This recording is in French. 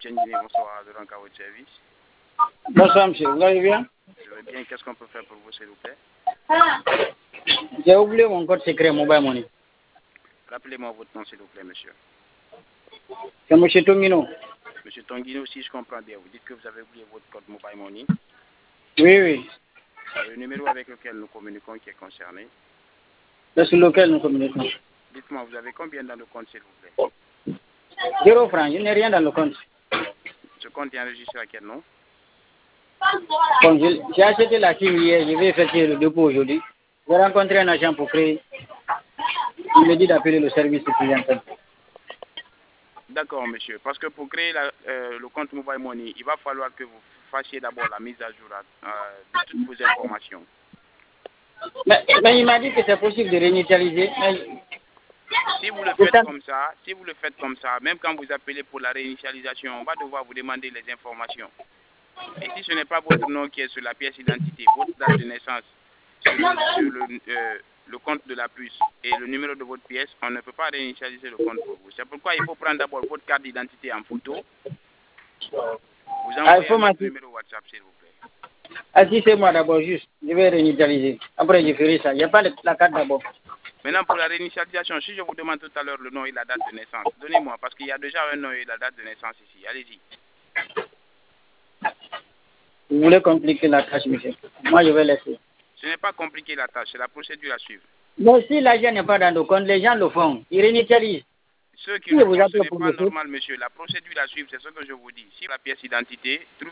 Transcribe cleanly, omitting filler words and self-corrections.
Etienne Guinée, bonsoir, de à votre service. Bonsoir, monsieur. Vous allez bien? Je vais bien. Qu'est-ce qu'on peut faire pour vous, s'il vous plaît? J'ai oublié mon code secret Mobile Money. Rappelez-moi votre nom, s'il vous plaît, monsieur. C'est monsieur Tongino. Monsieur Tonguino, si je comprends bien, vous dites que vous avez oublié votre code Mobile Money. Oui, oui. Le numéro avec lequel nous communiquons qui est concerné. C'est sur lequel nous communiquons. Dites-moi, vous avez combien dans le compte, s'il vous plaît? 0 francs. Je n'ai rien dans le compte. Ce compte est enregistré à quel nom? Bon, j'ai acheté la SIM hier. Je vais effectuer le dépôt aujourd'hui. J'ai rencontré un agent pour créer. Il me dit d'appeler le service clientèle. D'accord, monsieur. Parce que pour créer le compte Mobile Money, il va falloir que vous fassiez d'abord la mise à jour de toutes vos informations. Mais il m'a dit que c'est possible de réinitialiser. Si vous le faites comme ça, même quand vous appelez pour la réinitialisation, on va devoir vous demander les informations. Et si ce n'est pas votre nom qui est sur la pièce d'identité, votre date de naissance, sur le compte de la puce et le numéro de votre pièce, on ne peut pas réinitialiser le compte pour vous. C'est pourquoi il faut prendre d'abord votre carte d'identité en photo. Vous envoyez votre numéro WhatsApp, s'il vous plaît. Assistez-moi d'abord juste. Je vais réinitialiser. Après, je ferai ça. Il n'y a pas la carte d'abord. Maintenant, pour la réinitialisation, si je vous demande tout à l'heure le nom et la date de naissance, donnez-moi, parce qu'il y a déjà un nom et la date de naissance ici. Allez-y. Vous voulez compliquer la tâche, monsieur? Moi, je vais laisser. Ce n'est pas compliqué la tâche, c'est la procédure à suivre. Mais si l'argent n'est pas dans le compte, les gens le font. Ils réinitialisent. Ceux qui le font, ce n'est pas normal, monsieur. La procédure à suivre, c'est ce que je vous dis. Si la pièce d'identité,